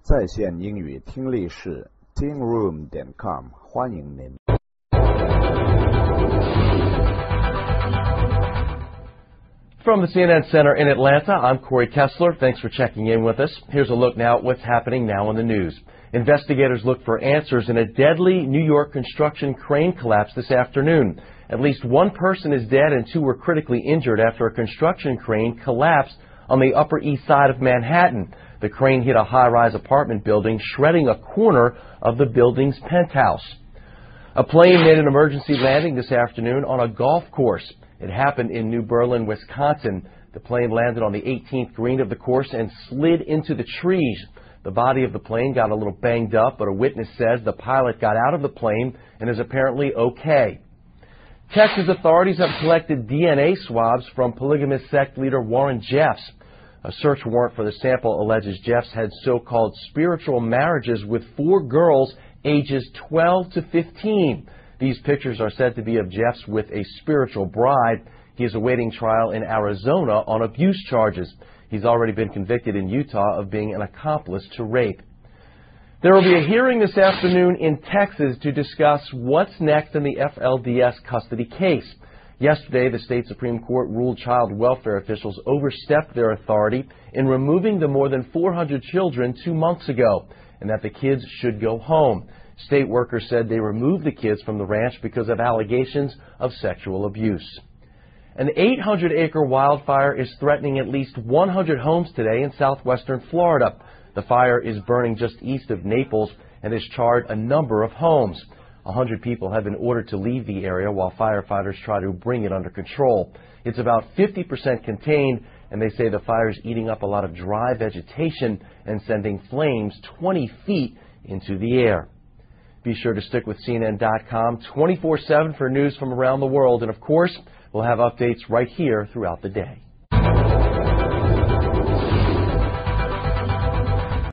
在线英语听力室 tingroom.com 欢迎您。 From the CNN Center in Atlanta, I'm Corey Kessler. Thanks for checking in with us. Here's a look now at what's happening now in the news. Investigators look for answers in a deadly New York construction crane collapse this afternoon. At least one person is dead and two were critically injured after a construction crane collapsed on the Upper East Side of Manhattan. The crane hit a high-rise apartment building, shredding a corner of the building's penthouse. A plane made an emergency landing this afternoon on a golf course. It happened in New Berlin, Wisconsin. The plane landed on the 18th green of the course and slid into the trees. The body of the plane got a little banged up, but a witness says the pilot got out of the plane and is apparently okay. Texas authorities have collected DNA swabs from polygamous sect leader Warren Jeffs. A search warrant for the sample alleges Jeffs had so-called spiritual marriages with 4 girls ages 12 to 15. These pictures are said to be of Jeffs with a spiritual bride. He is awaiting trial in Arizona on abuse charges. He's already been convicted in Utah of being an accomplice to rape. There will be a hearing this afternoon in Texas to discuss what's next in the FLDS custody case. Yesterday, the state Supreme Court ruled child welfare officials overstepped their authority in removing the more than 400 children 2 months ago, and that the kids should go home. State workers said they removed the kids from the ranch because of allegations of sexual abuse. An 800-acre wildfire is threatening at least 100 homes today in southwestern Florida. The fire is burning just east of Naples and has charred a number of homes. 100 people have been ordered to leave the area while firefighters try to bring it under control. It's about 50% contained, and they say the fire is eating up a lot of dry vegetation and sending flames 20 feet into the air. Be sure to stick with CNN.com 24/7 for news from around the world. And, of course, we'll have updates right here throughout the day.